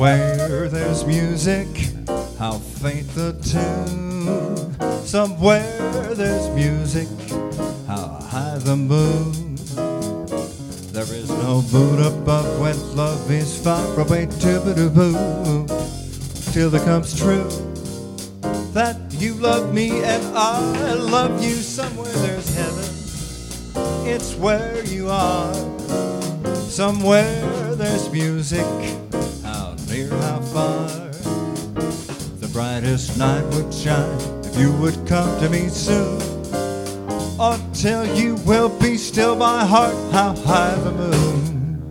Somewhere there's music, how faint the tune. Somewhere there's music, how high the moon. There is no moon above when love is far away, boo, till it comes true that you love me and I love you. Somewhere there's heaven, it's where you are. Somewhere there's music, how near, how far. The brightest night would shine if you would come to me soon. Until you will be still my heart, how high the moon.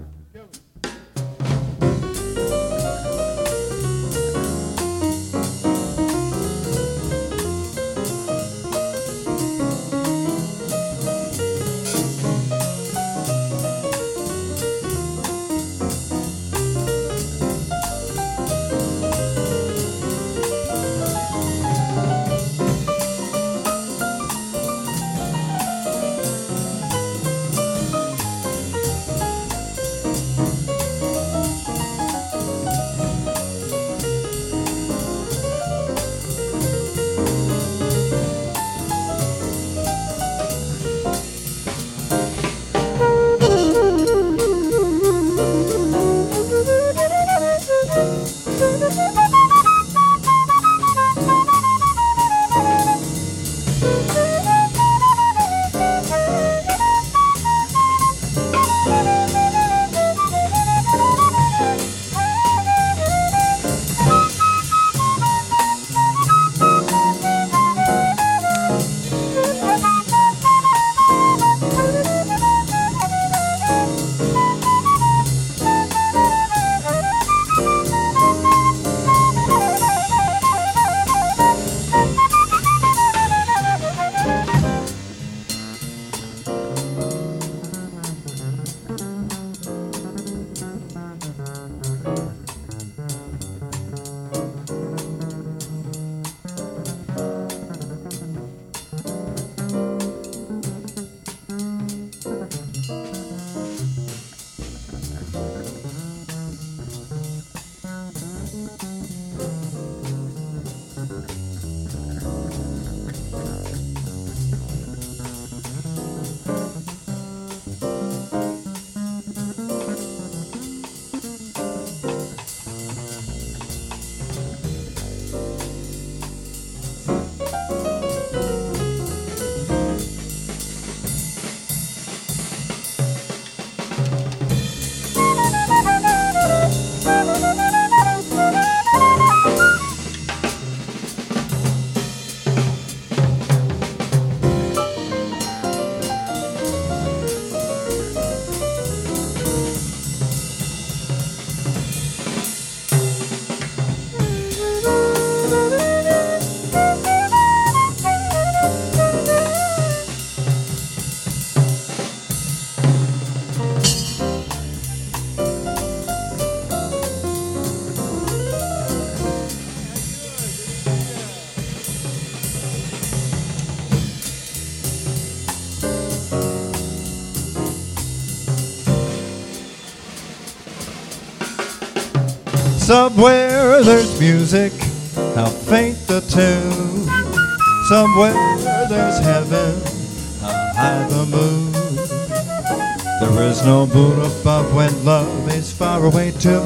Somewhere there's music, how faint the tune. Somewhere there's heaven, how high the moon. There is no moon above when love is far away, till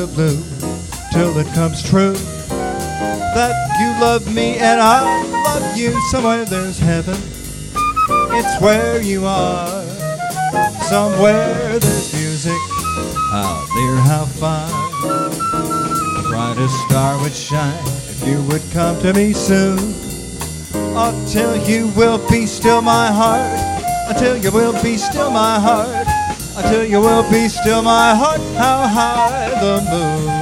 it comes true that you love me and I love you. Somewhere there's heaven, it's where you are. Somewhere there's music, how near, how far. The brightest star would shine if you would come to me soon. Until you will be still my heart. Until you will be still my heart. Until you will be still my heart. How high the moon.